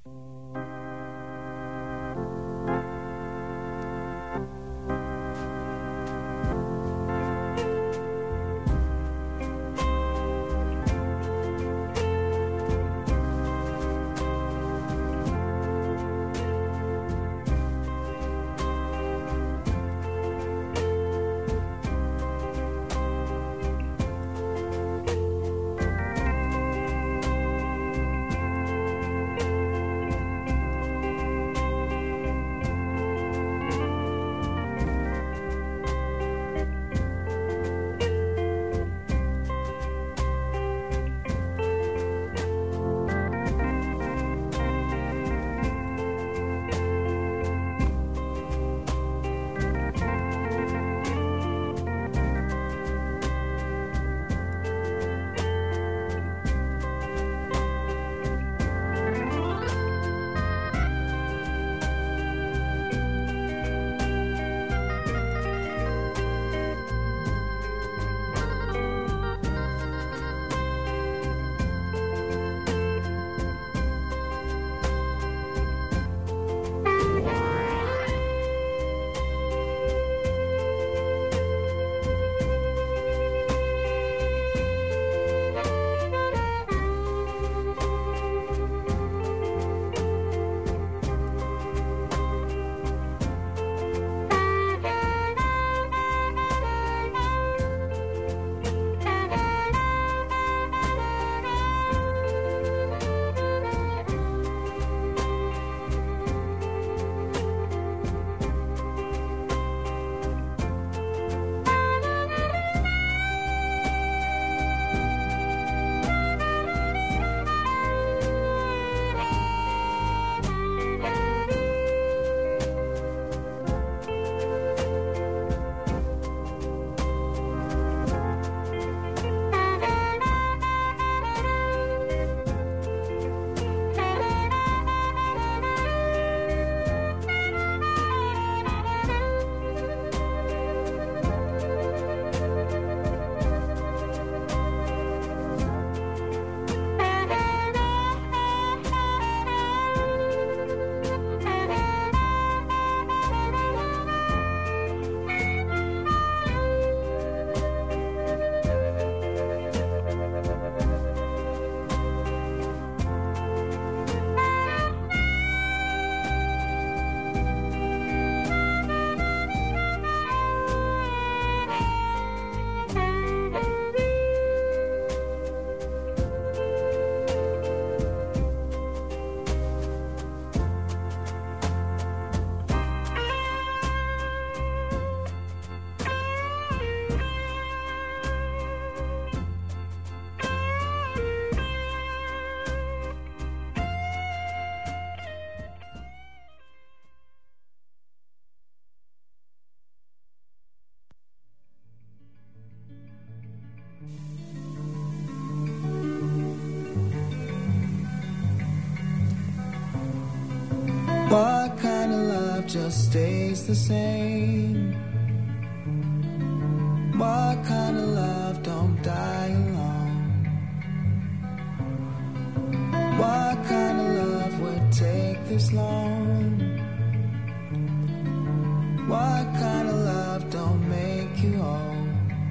What kind of love just stays the same? What kind of love don't die alone? What kind of love would take this long? What kind of love don't make you old?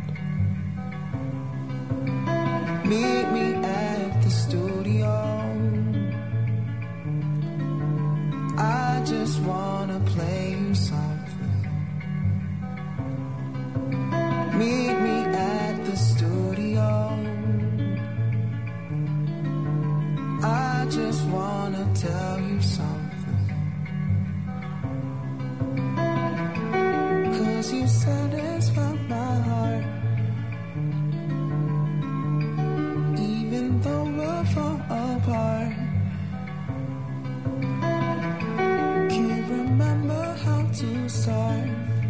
Meet me at the studio. I just wanna play you something. Meet me at the studio. I just wanna tell you something. 'Cause you satisfy my heart. Even though we'll fall apart. Can't remember how to start.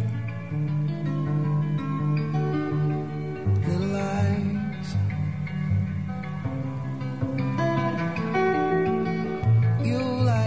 Little lies. You lie.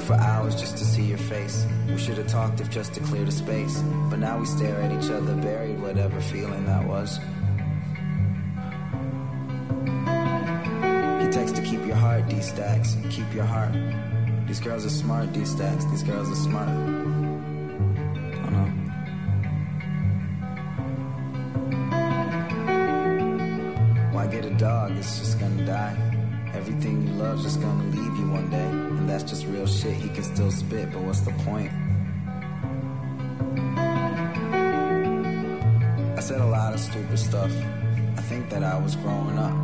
for hours just to see your face. We should have talked if just to clear the space. But now we stare at each other, buried whatever feeling that was. He texts to keep your heart, D-Stacks, keep your heart. These girls are smart, D-Stacks, these girls are smart. Oh no. Why get a dog? It's just gonna die. Everything you love's just gonna leave you one day. And that's just real shit, he can still spit, but what's the point? I said a lot of stupid stuff. I think that I was growing up.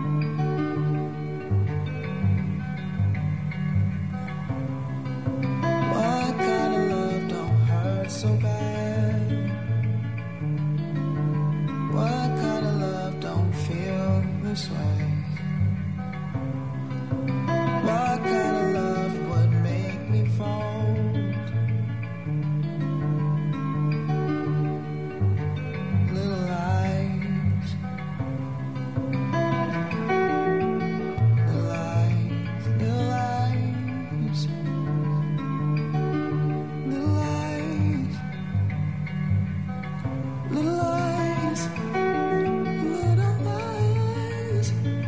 What kind of love don't hurt so bad? What kind of love don't feel this way? What kind of love would make me fold? Little lies, little lies, little lies, little lies, little lies, little lies.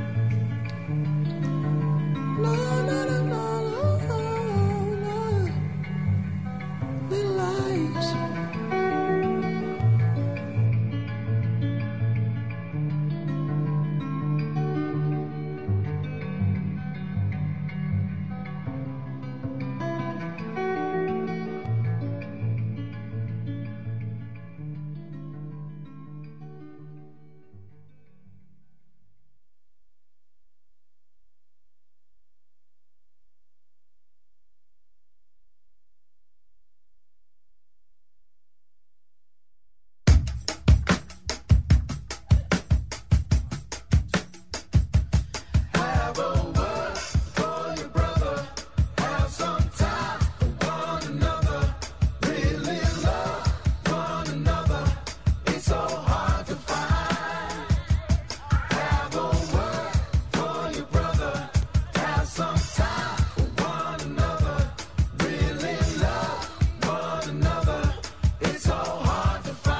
No, no, no, no, no, no, little lies. Have a word for your brother. Have some time for one another. Really love one another. It's so hard to find. Have a word for your brother. Have some time for one another. Really love one another. It's so hard to find.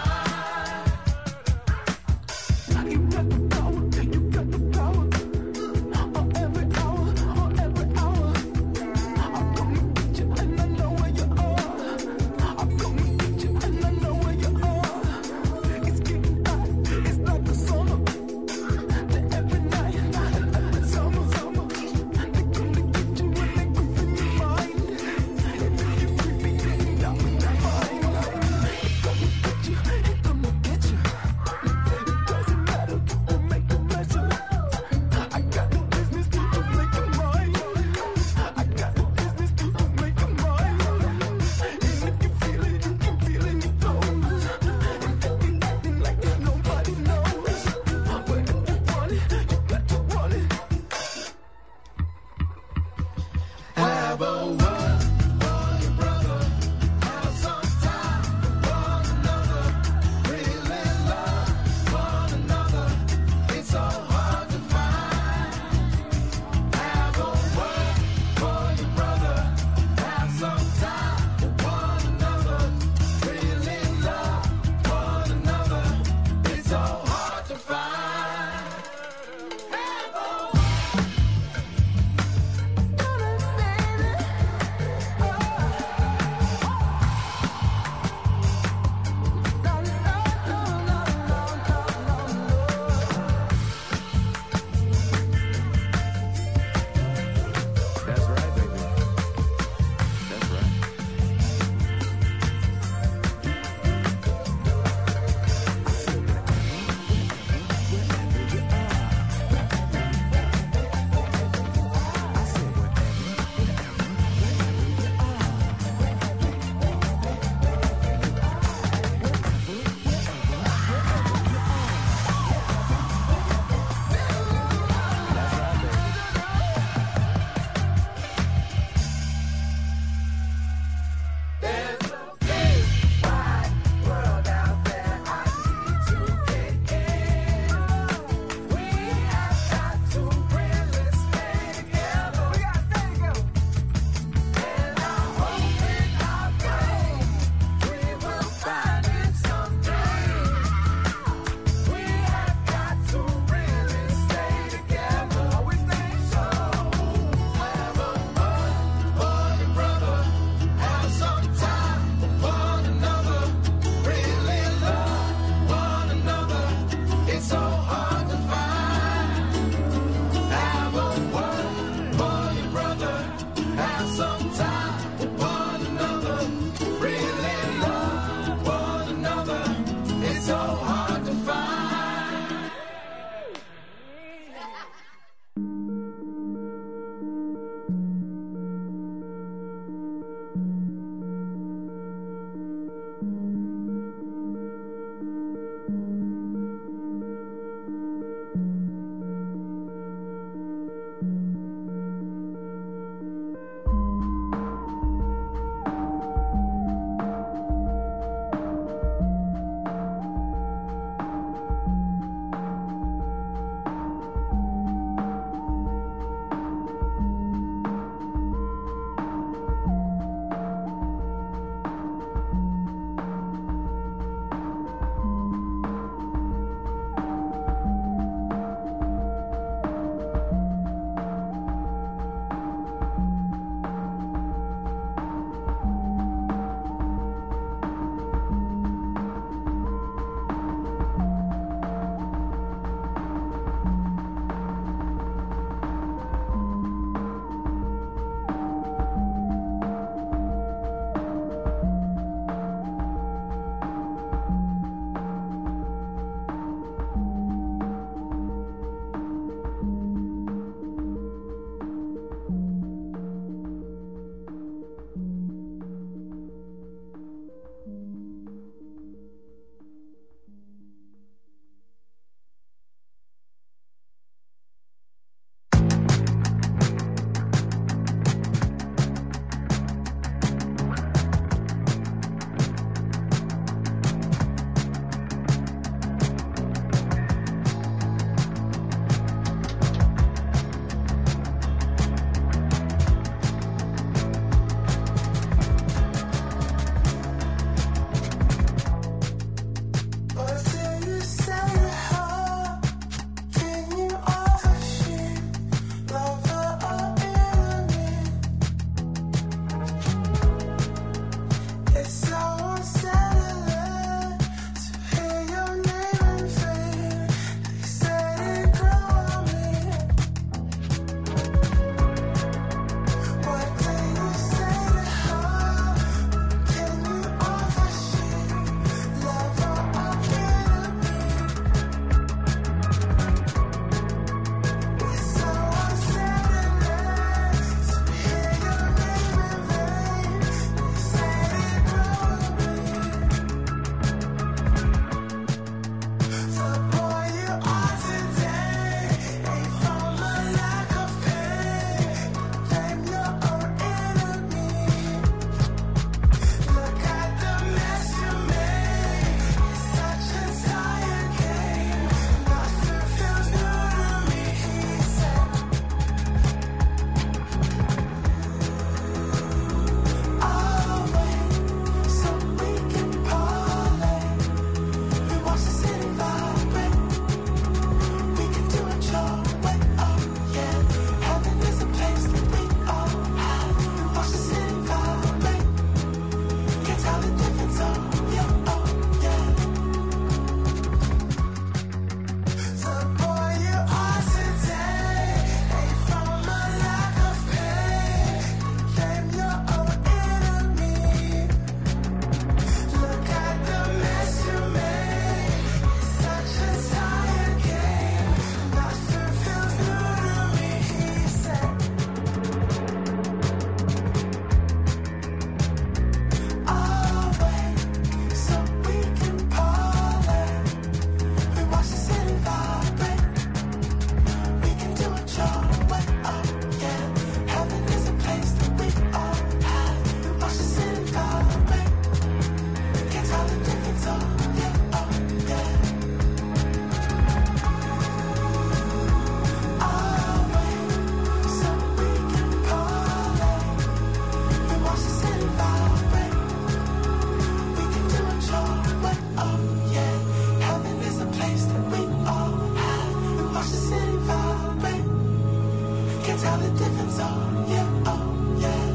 You got the power. You got the power. On every hour, on every hour. I'm gonna get you and I know where you are. I'm gonna get you and I know where you are. It's getting hot, it's like the summer. The every night and every summer. They're gonna get you when they grip in your mind. If you creepy, down with your mind. They're gonna get you, they're gonna get you. It doesn't matter, we'll make a measure. I got no business to make a mind. I got no business to make a mind. And if you feel it, you can feel it in your toes. And if you acting like that nobody knows. But if you want it, you got to want it. Have a word for your brother. Have some time for one another. Really love one another. It's so hard to find. Have a word for your brother. Have some time for one another. Really love one another. It's so hard to find. Have a word. got a different zone, yeah, oh yeah.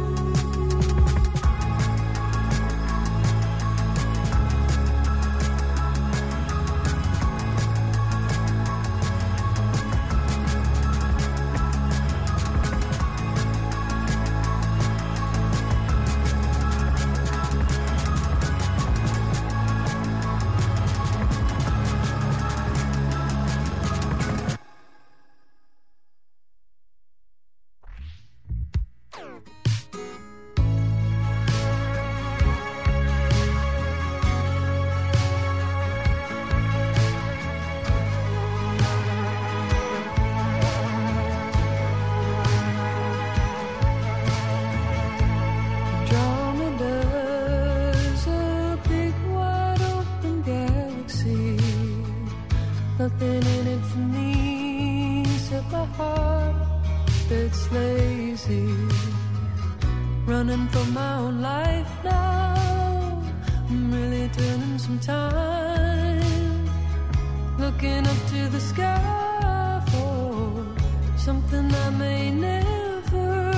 Nothing in it for me except my heart that's lazy. Running for my own life now, I'm really turning some time. Looking up to the sky for something I may never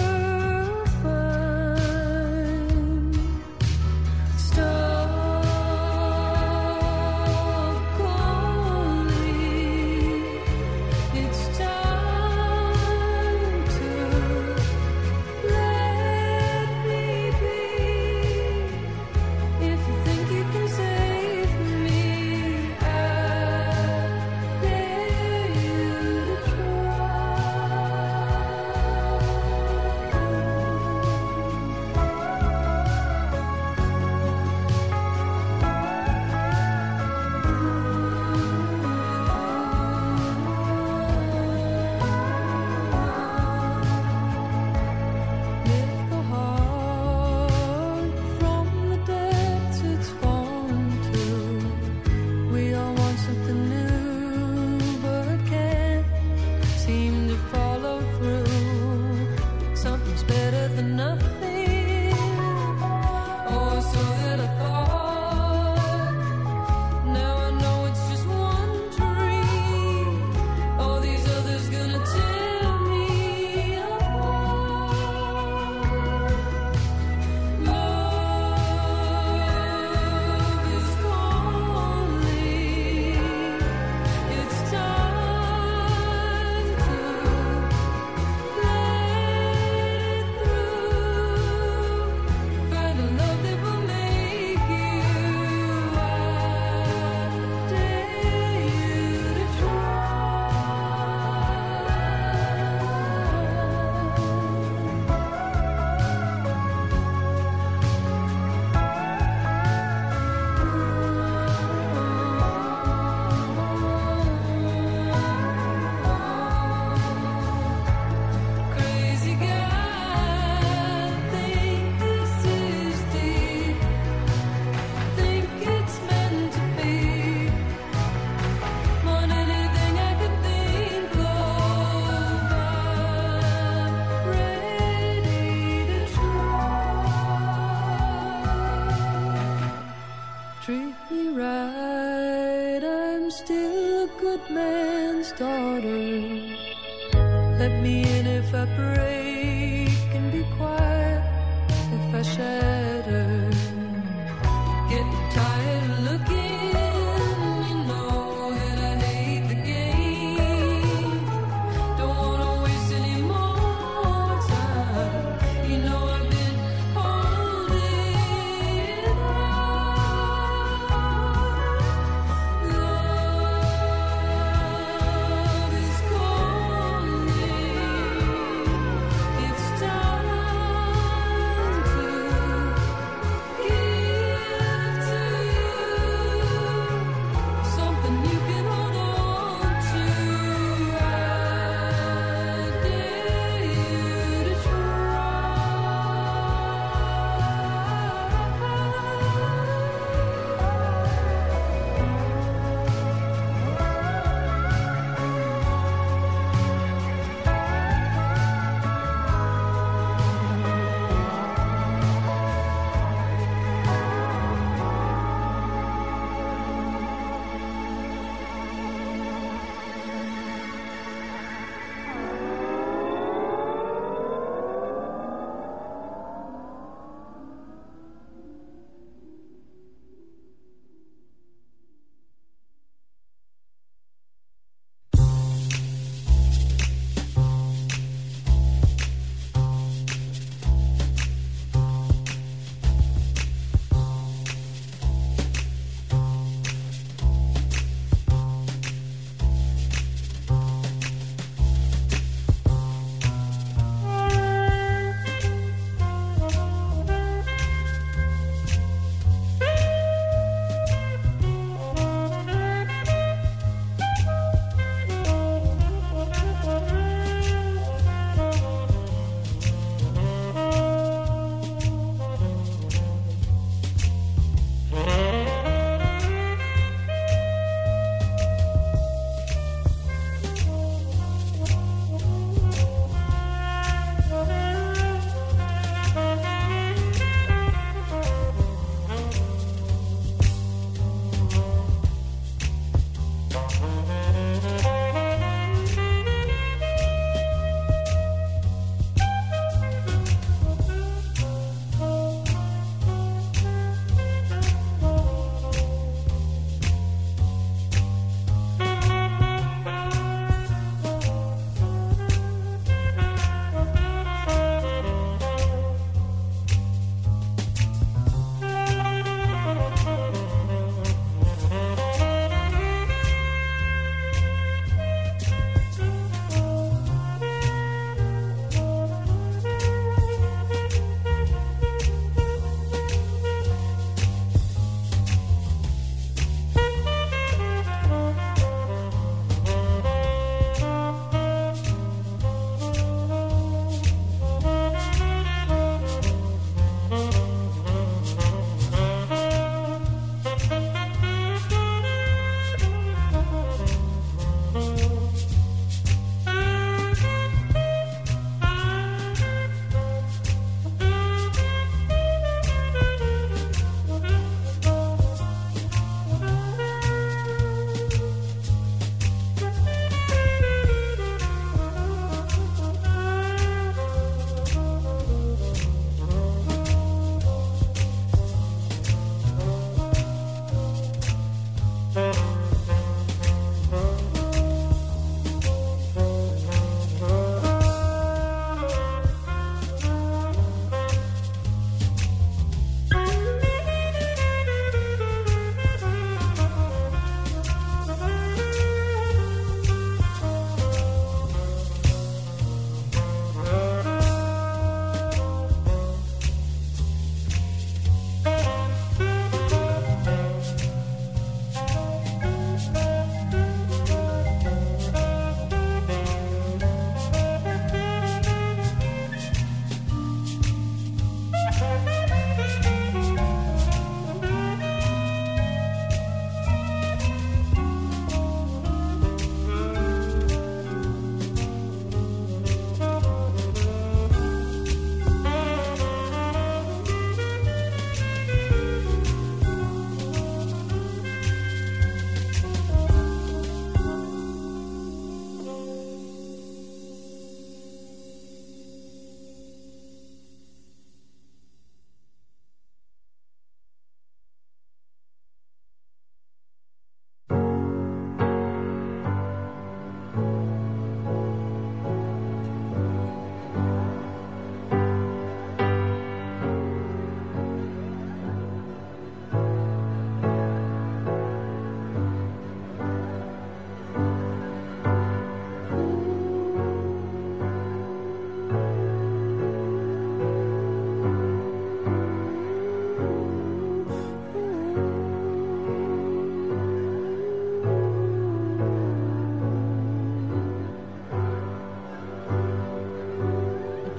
find. Stop.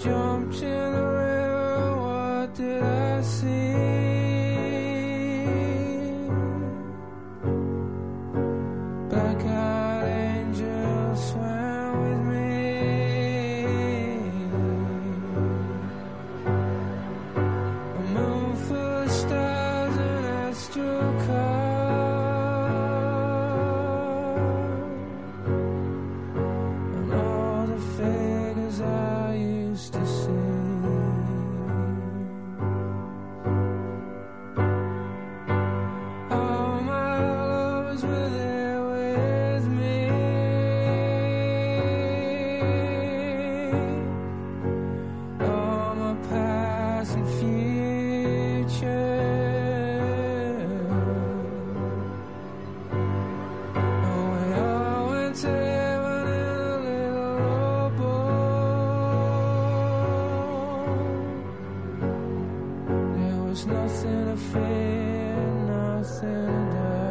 jumped in the river, what did I see? Black-eyed angel swam with me. A moon full of stars and astral cars, and all the figures I used to see. All my lovers were there with me. All my past and future. And we all went to heaven in a little rowboat. There was nothing to fear, nothing to die.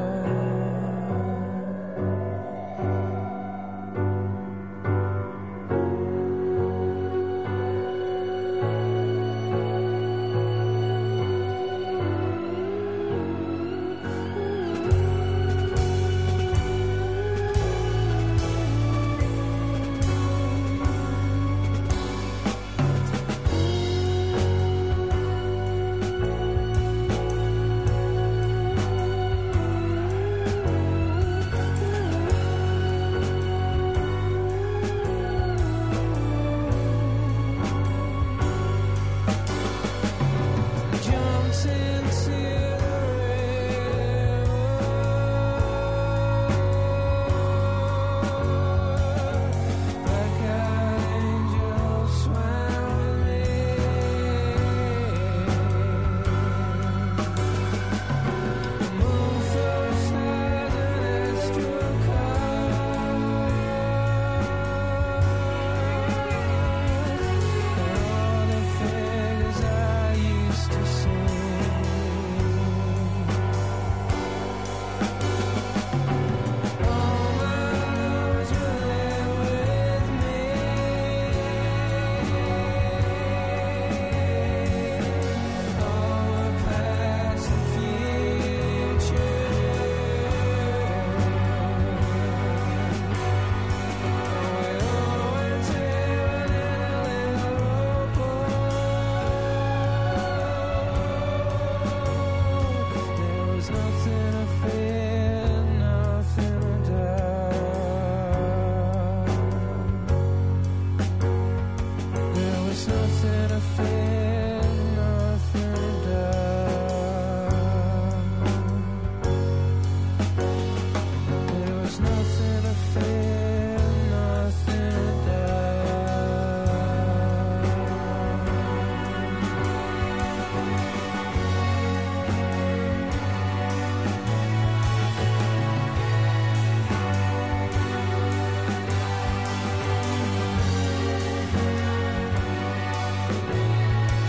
Jumps into the river. Black-eyed angel swam with me. The moon full of stars and astral cars, and all the figures I used to see. All my lovers were there with me. All my past and future. We all went to heaven in a little rowboat. There was nothing to fear, nothing to die. There was nothing to fear, nothing to die. There was nothing to fear, nothing to die.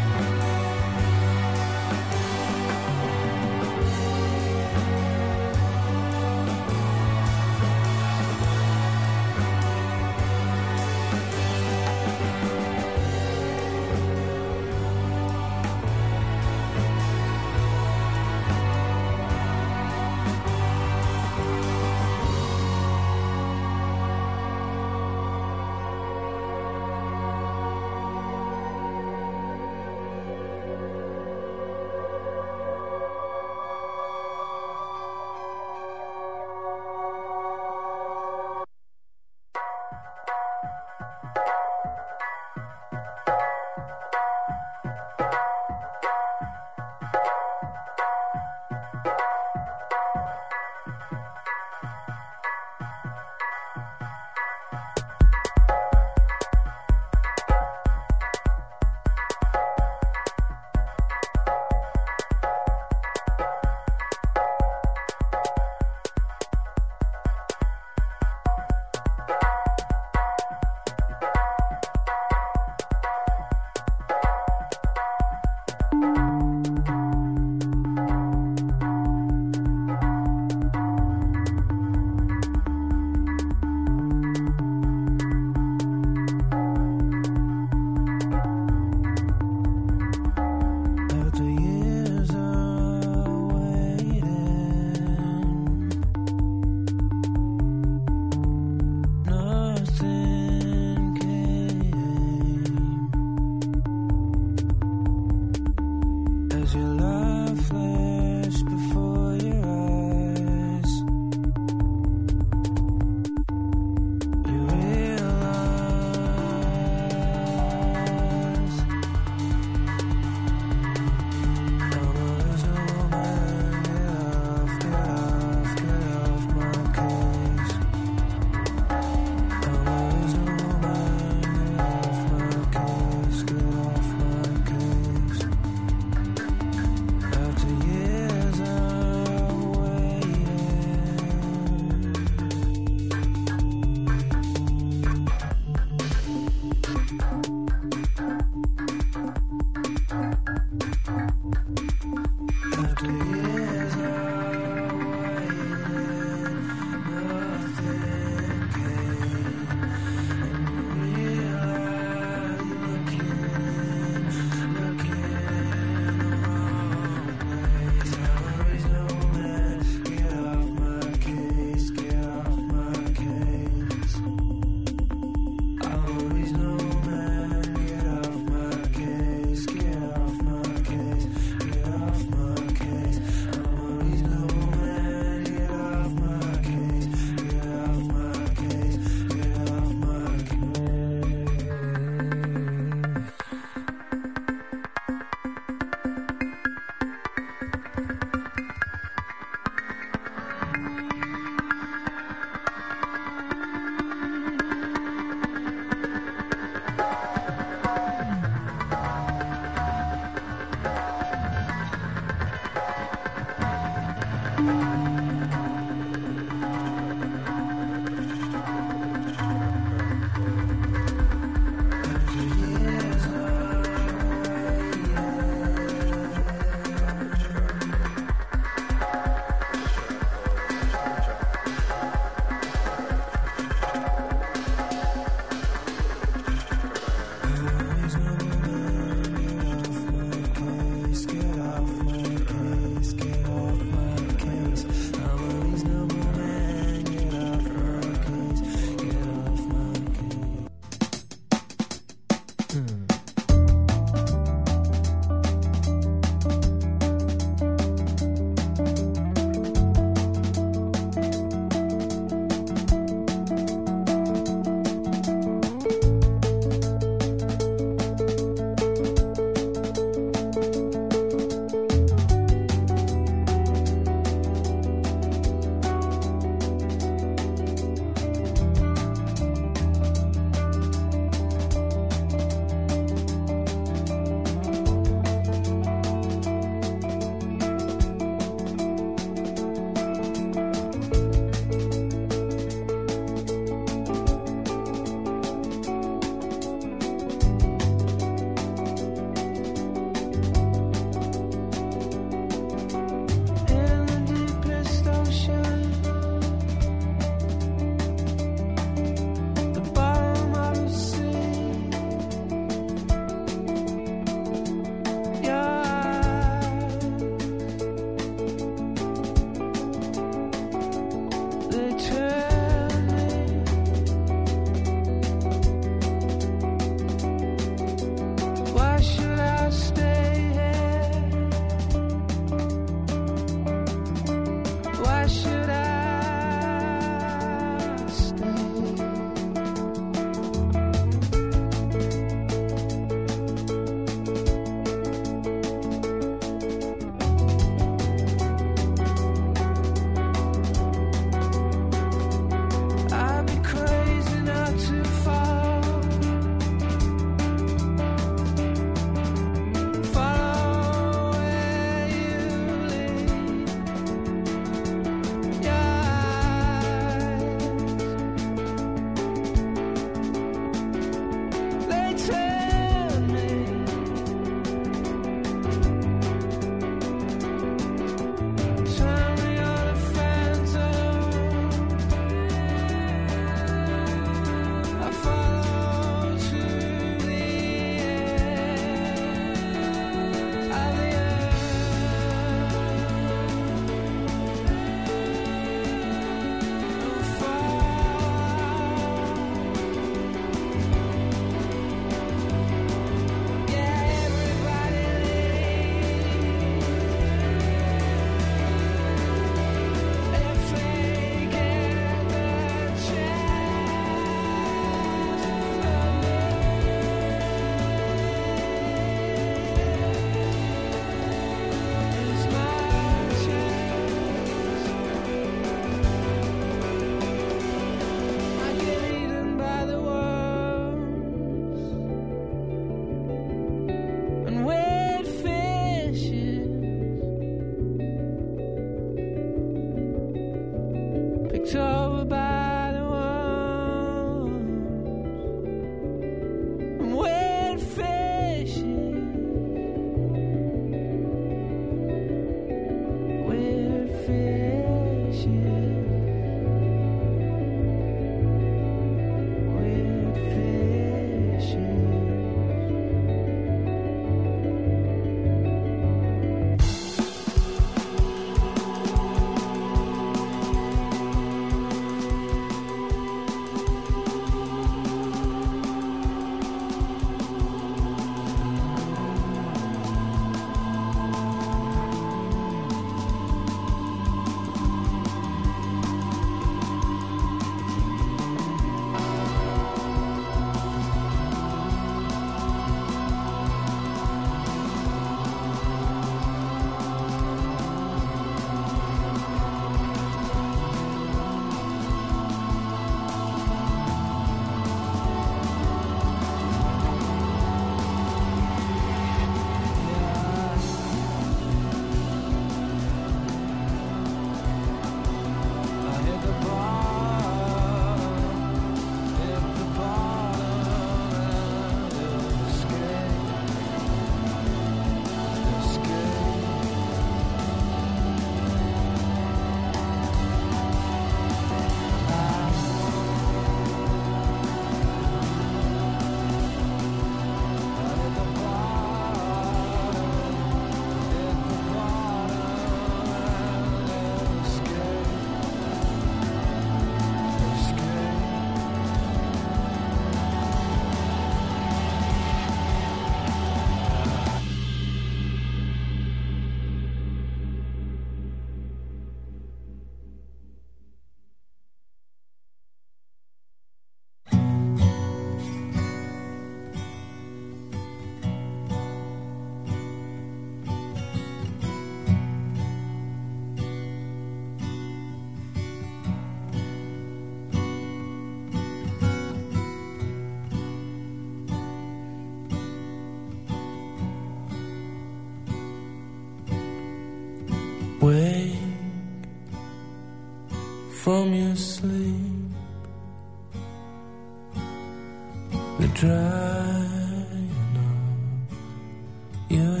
the drying of your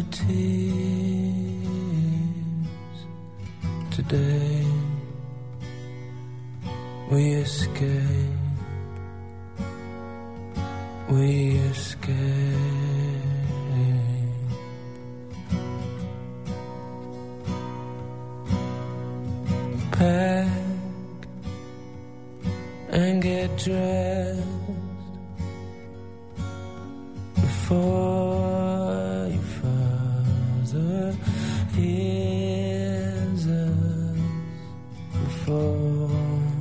tears. Today we escape, we escape. Pack and get dressed before your father hears us, before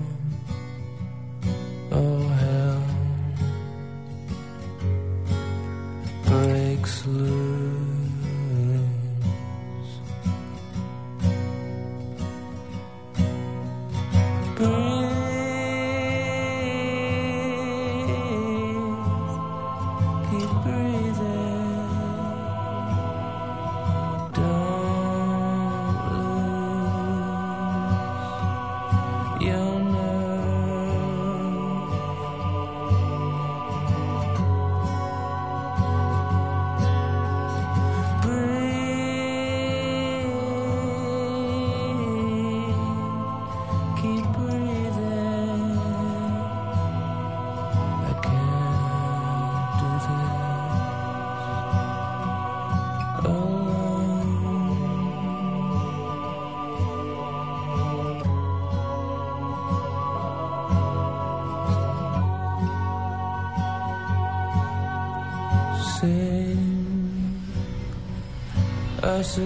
all hell breaks loose. Us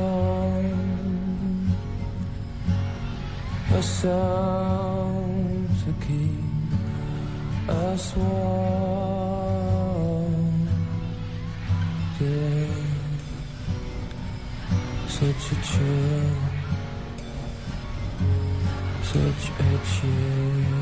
a song to keep us warm. Yeah, such a chill, such a chill.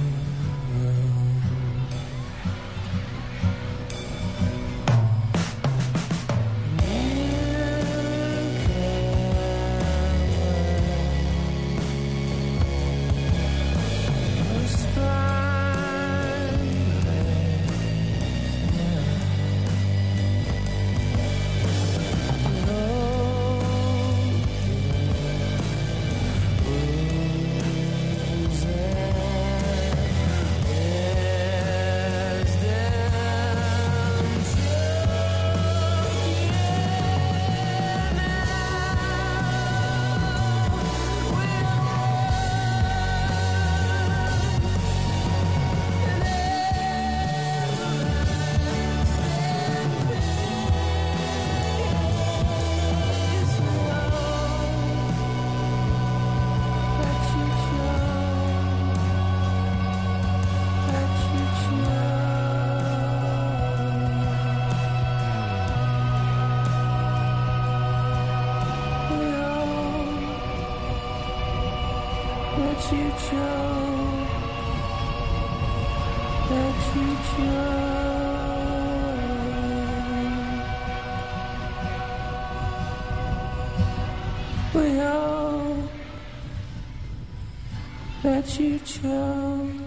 That you choke,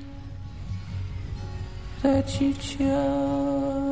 that you choke.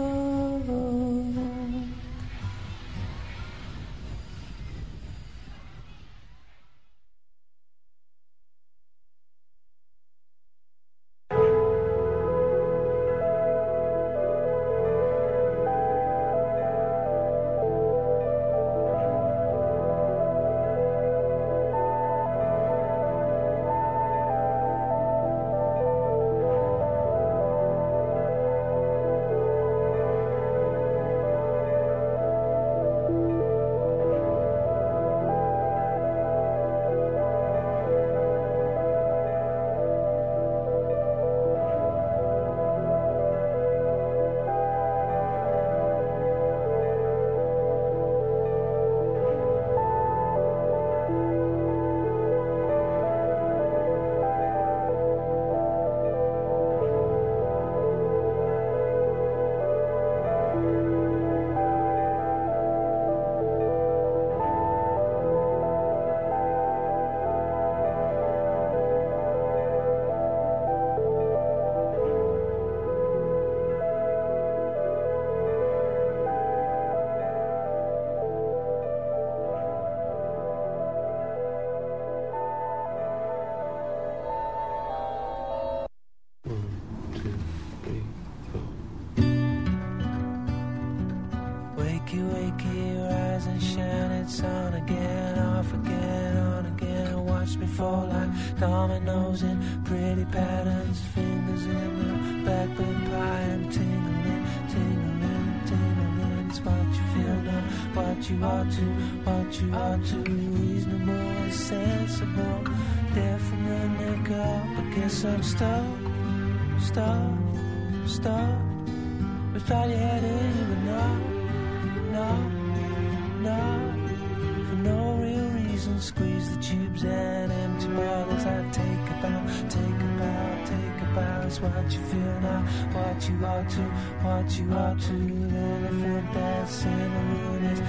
you ought to, reasonable, sensible, there from the neck up. I guess I'm stuck, without your head in, but no, for no real reason. Squeeze the tubes and empty bottles. I take a bow. It's what you feel now, what you ought to. The elephant that's in the room is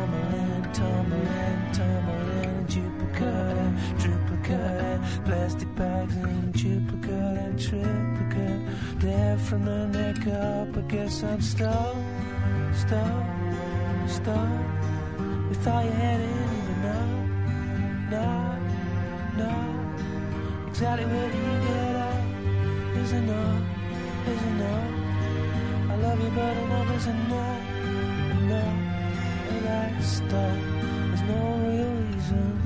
tumbling, duplicate and triplicate, and plastic bags and duplicate and triplicate. There from the neck up, I guess I'm stuck, without your head in, even no, exactly where do you get up? Is enough. I love you, but enough is enough. And I stop. There's no real reason.